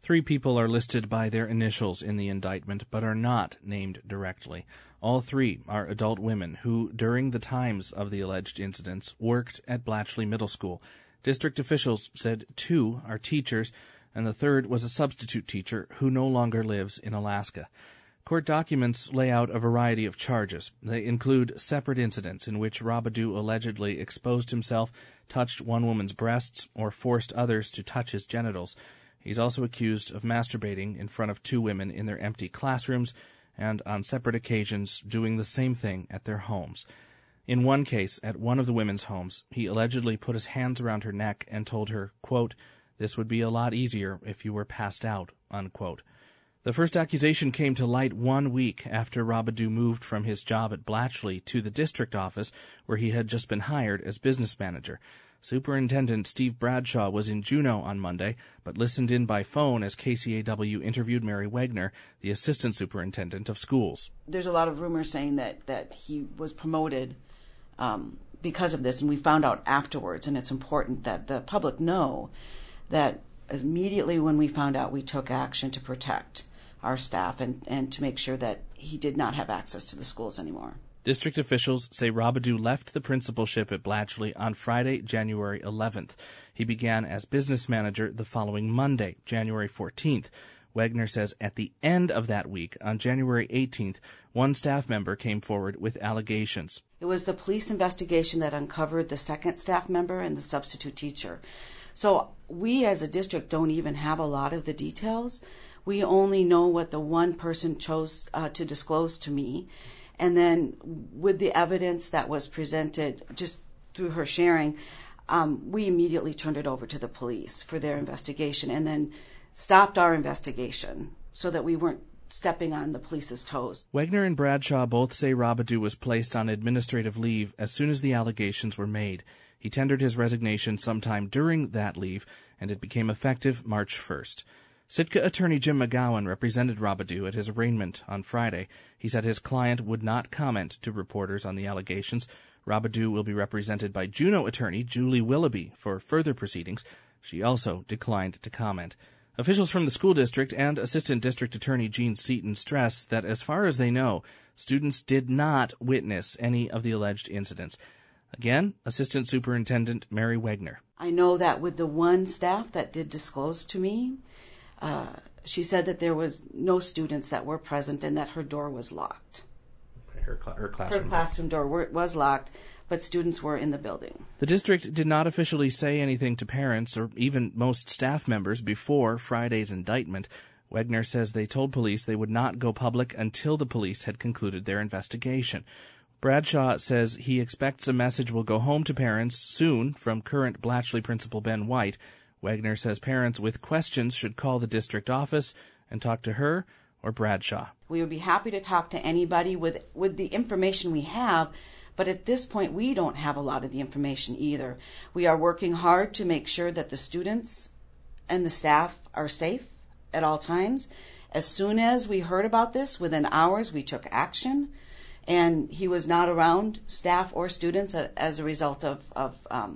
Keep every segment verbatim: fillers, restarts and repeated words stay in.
Three people are listed by their initials in the indictment, but are not named directly. All three are adult women who, during the times of the alleged incidents, worked at Blatchley Middle School. District officials said two are teachers, and the third was a substitute teacher who no longer lives in Alaska. Court documents lay out a variety of charges. They include separate incidents in which Robidoux allegedly exposed himself, touched one woman's breasts, or forced others to touch his genitals. He's also accused of masturbating in front of two women in their empty classrooms and, on separate occasions, doing the same thing at their homes. In one case, at one of the women's homes, he allegedly put his hands around her neck and told her, quote, "This would be a lot easier if you were passed out," unquote. The first accusation came to light one week after Robidoux moved from his job at Blatchley to the district office, where he had just been hired as business manager. Superintendent Steve Bradshaw was in Juneau on Monday, but listened in by phone as K C A W interviewed Mary Wegner, the assistant superintendent of schools. There's a lot of rumors saying that, that he was promoted um, because of this, and we found out afterwards, and it's important that the public know that immediately when we found out, we took action to protect our staff and, and to make sure that he did not have access to the schools anymore. District officials say Robidoux left the principalship at Blatchley on Friday, January eleventh. He began as business manager the following Monday, January fourteenth. Wegner says at the end of that week, on January eighteenth, one staff member came forward with allegations. It was the police investigation that uncovered the second staff member and the substitute teacher. So we as a district don't even have a lot of the details. We only know what the one person chose uh, to disclose to me. And then with the evidence that was presented just through her sharing, um, we immediately turned it over to the police for their investigation and then stopped our investigation so that we weren't stepping on the police's toes. Wegner and Bradshaw both say Robidoux was placed on administrative leave as soon as the allegations were made. He tendered his resignation sometime during that leave, and it became effective March first. Sitka attorney Jim McGowan represented Robidoux at his arraignment on Friday. He said his client would not comment to reporters on the allegations. Robidoux will be represented by Juneau attorney Julie Willoughby for further proceedings. She also declined to comment. Officials from the school district and Assistant District Attorney Gene Seaton stress that as far as they know, students did not witness any of the alleged incidents. Again, Assistant Superintendent Mary Wegner. I know that with the one staff that did disclose to me, uh, she said that there was no students that were present and that her door was locked. Her, cl- her classroom. Her classroom door were, was locked, but students were in the building. The district did not officially say anything to parents or even most staff members before Friday's indictment. Wegner says they told police they would not go public until the police had concluded their investigation. Bradshaw says he expects a message will go home to parents soon from current Blatchley principal Ben White. Wegner says parents with questions should call the district office and talk to her or Bradshaw. We would be happy to talk to anybody with, with the information we have, but at this point we don't have a lot of the information either. We are working hard to make sure that the students and the staff are safe at all times. As soon as we heard about this, within hours we took action, and he was not around staff or students as a result of, of um,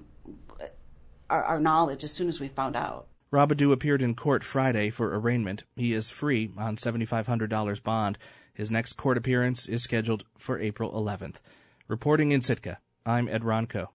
our, our knowledge as soon as we found out. Robidoux appeared in court Friday for arraignment. He is free on seven thousand five hundred dollars bond. His next court appearance is scheduled for April eleventh. Reporting in Sitka, I'm Ed Ronco.